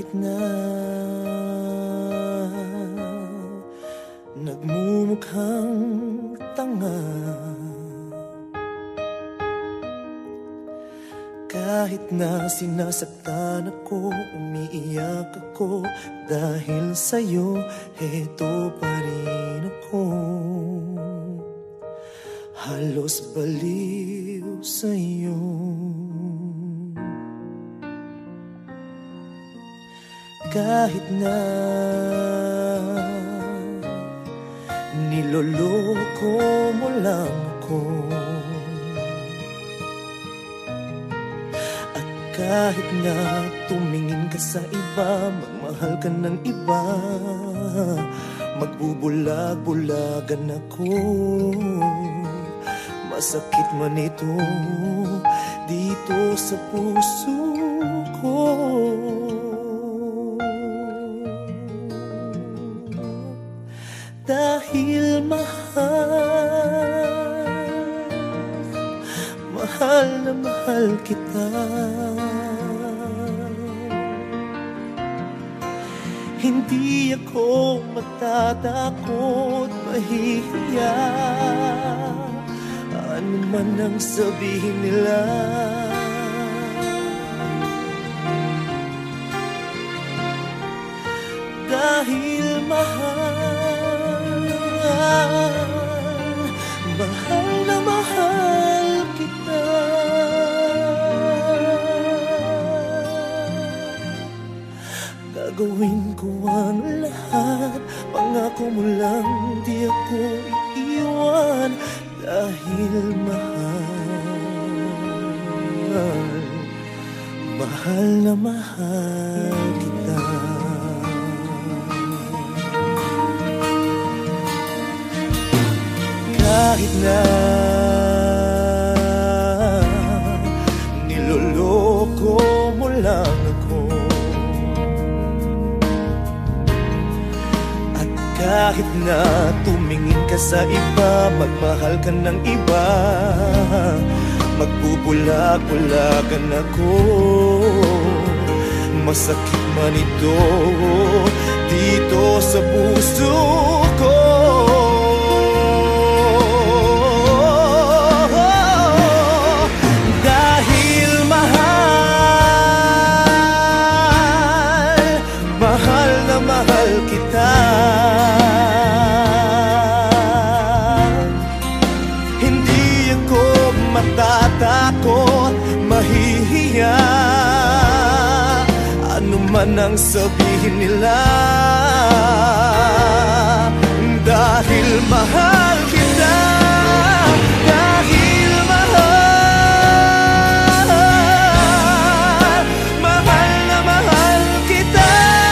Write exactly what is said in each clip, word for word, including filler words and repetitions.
Kahit na nagmumukhang tanga, kahit na sinasaktan ako, umiiyak ako, dahil sa'yo, heto pa rin ako. Halos baliw sa'yo. Kahit na niloloko mo lang ako, at kahit na tumingin ka sa iba, magmahal ka ng iba, magbubulag-bulagan ako. Masakit man ito dito sa puso ko. Dahil mahal, mahal na mahal kita. Hindi ako matatakot, mahihiya, ano man ang sabihin nila. Dahil mahal, mahal na mahal kita. Gagawin ko ang lahat, pangako mo lang di ako iiwan. Dahil mahal, mahal na mahal kita. Kahit na niloloko mo lang ako, at kahit na tumingin ka sa iba, magmahal ka ng iba, magbubulag-bulagan ako. Masakit man ito dito sa puso ko. Hindi ako matatakot, mahihiya, ano man ang sabihin nila. Dahil mahal kita, dahil mahal, mahal na mahal kita.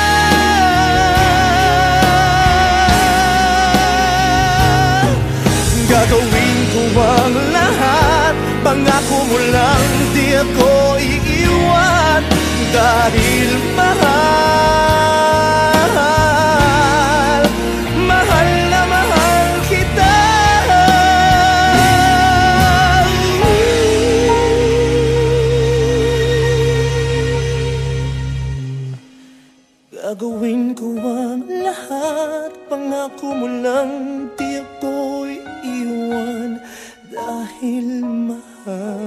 Gagawin ko ang lahat, pangako mo lang di ako iiwan. Dahil mahal, mahal na mahal kita. Gagawin ko ang lahat, pangako mo lang di ako iiwan. Dahil mahal.